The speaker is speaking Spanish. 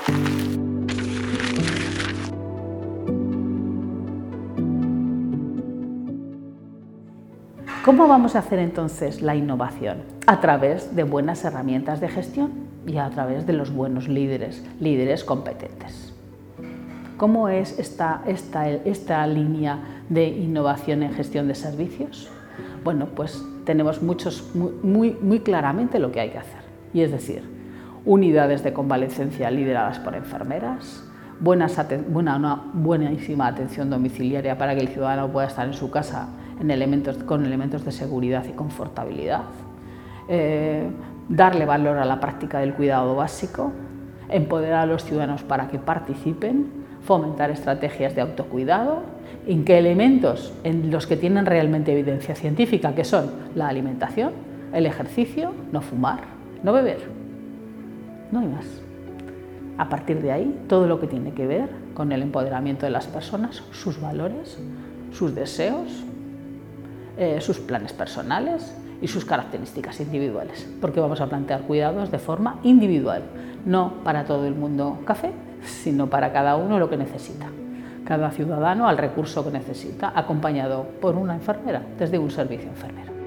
¿Cómo vamos a hacer entonces la innovación? A través de buenas herramientas de gestión y a través de los buenos líderes competentes. ¿Cómo es esta línea de innovación en gestión de servicios? Bueno, pues tenemos muy claramente lo que hay que hacer. Y es decir, unidades de convalecencia lideradas por enfermeras, una buenísima atención domiciliaria para que el ciudadano pueda estar en su casa con elementos de seguridad y confortabilidad, darle valor a la práctica del cuidado básico, empoderar a los ciudadanos para que participen, fomentar estrategias de autocuidado, en qué elementos en los que tienen realmente evidencia científica, que son la alimentación, el ejercicio, no fumar, no beber, no hay más. A partir de ahí, todo lo que tiene que ver con el empoderamiento de las personas, sus valores, sus deseos, sus planes personales y sus características individuales, porque vamos a plantear cuidados de forma individual, no para todo el mundo café, sino para cada uno lo que necesita, cada ciudadano al recurso que necesita, acompañado por una enfermera desde un servicio enfermero.